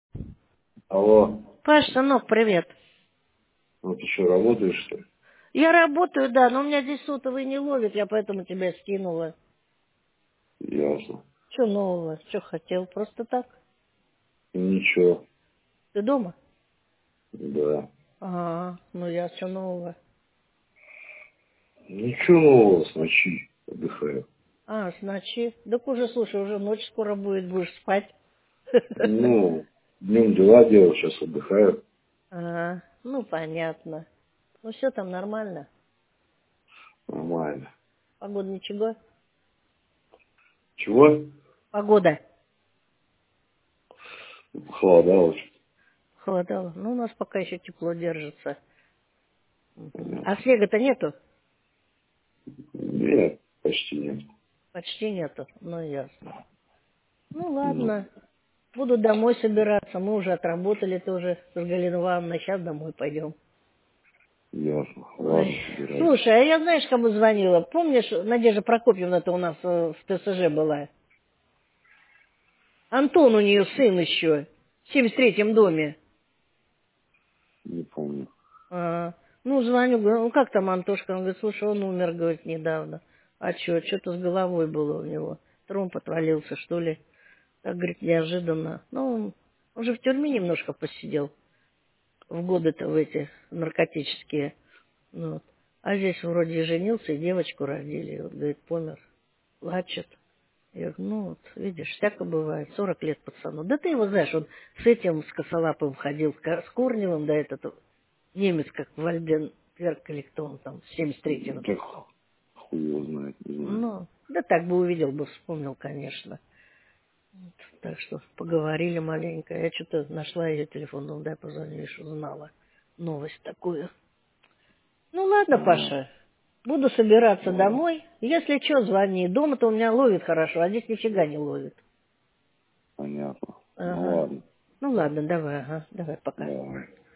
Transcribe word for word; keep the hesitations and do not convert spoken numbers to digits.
Алло, Паш, сынок, привет. ну ты что, работаешь, что ли? Я работаю, да, но у меня здесь сотовый не ловит, я поэтому тебя скинула. Ясно. Что нового? Что хотел? Просто так? Ничего, Ты дома? да. Ага, ну я что нового? Ничего нового, с ночи отдыхаю. А, с ночи. Так уже, слушай, уже ночь скоро будет, будешь спать. Ну, днем дела делал, сейчас отдыхаю. А, ну понятно. Ну все там нормально. Нормально. Погода ничего? Чего? Погода. Похолодало очень. Холодало. Ну, у нас пока еще тепло держится. Мгм. А Понятно. снега-то нету? Нет, почти нет. Почти нету. Ну, ясно. Ну, Ну, ладно. Буду домой собираться. Мы уже отработали тоже с Галиной Ивановной. Сейчас домой пойдем. ясно. Ой. Ладно, собирайся. Слушай, а я знаешь, кому звонила? Помнишь, Надежда Прокопьевна-то у нас э, в ТСЖ была? Антон у нее сын еще. В семьдесят третьем доме. Не помню. А, ну, звоню, говорю, ну как там Антошка? Он говорит, слушай, он умер, говорит, недавно. А что, что-то с головой было у него. Тромб отвалился, что ли. Так, говорит, неожиданно. Ну, он уже в тюрьме немножко посидел. В годы-то в эти наркотические. Ну, вот. А здесь вроде и женился, и девочку родили. И вот, говорит, помер. Плачет. Я говорю, ну вот, видишь, всяко бывает. Сорок лет пацану. Да ты его знаешь, он с этим, с Косолапым ходил, с Ко- с Корневым, да этот немец, как Вальден Перк или кто он там, в семьдесят третьем. Так хуй его знает, не знаю. Ну, да так бы увидел, бы вспомнил, конечно. Вот, так что поговорили маленько. Я что-то нашла ее телефон, ну дай позвоню, видишь, узнала новость такую. Ну ладно, Ага, Паша, буду собираться ладно, домой. Если что, звони. Дома-то у меня ловит хорошо, а здесь нифига не ловит. понятно. Ну Ага. ладно, Ну ладно, давай, ага, давай, пока. давай.